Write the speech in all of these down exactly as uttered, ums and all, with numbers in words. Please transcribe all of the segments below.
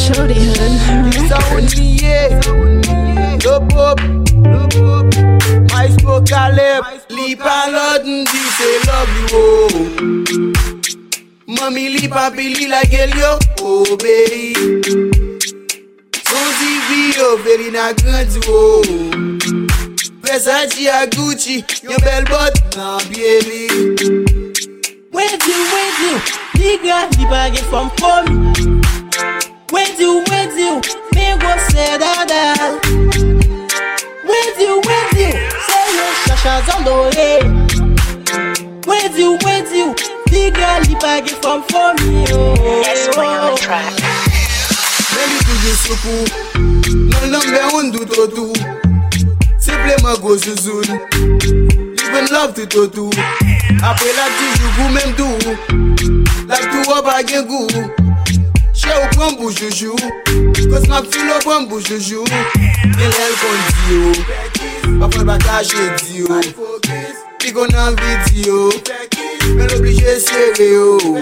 Shorty hood. Saouni, yeah. Look up, look up. My spoke Caleb. Leap and London, this is lovely, oh. Mommy leap and Billy like Elio, oh baby. Son T V, oh, very na grande, oh. Versace a Gucci, your belle botte, nah, baby. Wait you, wait you, nigga, the bag is from home. Wait you, wait you, me go say that that. Wait you, wait you, say no shashas on the way. Wait you, wait you, nigga, the bag is from home. S-Boy on the track. Ready to the suku, no longer one do to do. Simplement go zouzoun, even love to to do. Après la petite jougou même tout, la tout au baguette goût. Chez au bon bouche joujou, cause ma fille au bon bouche joujou. Et elle qu'on dit, pas faire bagager dit, puis qu'on a vidéo, mais l'obligé serré.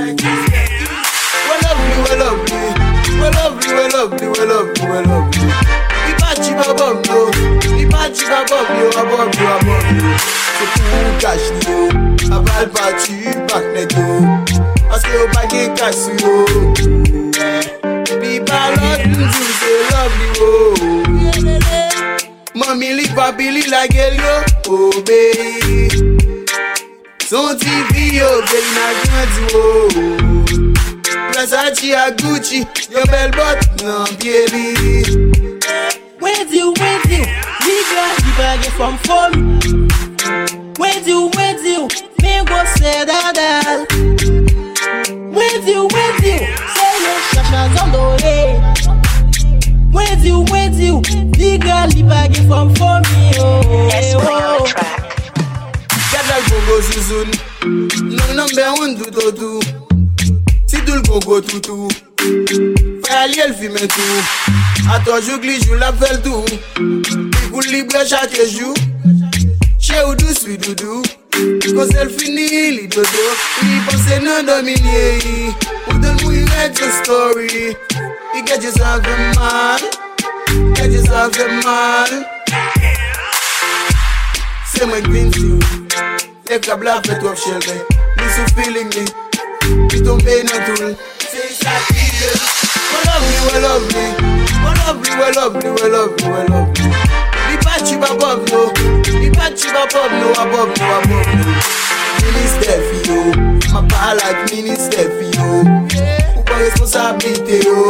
Well lovely, well lovely, well lovely, well lovely, well lovely, well lovely. The party above you, the party above you, above you, above you. So pour cash you, aval party back net you. Parce que au baguette cash you. People love you, say lovely, oh. Mommy li papi li like Elio, oh baby. Son T V, oh baby, na grande, oh. Versace a Gucci, your belle botte, non, baby. Wait you, wait you, nigga, the bag is from home. Wait you, wait you, me go say that that. Wait you, wait you, say no shashas on the way. Wait you, wait you, nigga, the bag is from home. S-Boy on the track. Get like Gogo Zuzun, no number one do to do. Si tout le Gogo toutou, frère Liel fume tout. A toi jougli joue la belle tout. Écoute libre chaque jour. Chez ou douce lui doudou. Quand elle finit, li dodo. Il pense non dominer. Ou de lui read the story. You get yourself a man. Get yourself a man. C'est moi Queen's you. Les câbles fait toi chérie. Listen feeling me. You don't pay no tool. Say ça qui well lovely, well lovely, well lovely, well lovely, well lovely. The patchy above no, the patchy above no, above no, above no. Mini step yo, my pa like mini step yo. Who pas responsabilité yo?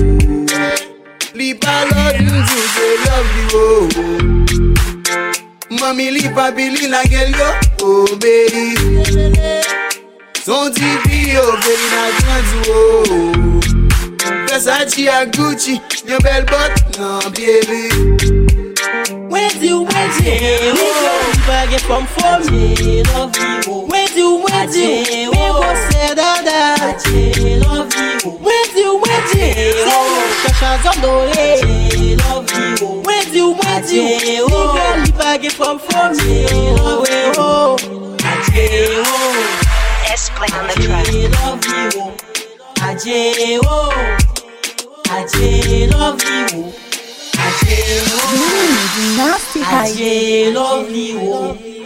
Li pa love you, say lovely oh. Mommy li pa Billy like Elio, oh baby. Son T V oh, very na grande oh. Versace a Gucci, your belle botte, non baby. Wait you, wait you, we go bag it from home. Wait you, wait you, we go say that that. Wait you, wait you, shashas on the way. Wait you, wait you, we go bag it from home. S-Boy on the track. Aje oh, Aje love you, Aje oh, Nasty high. Aje love you.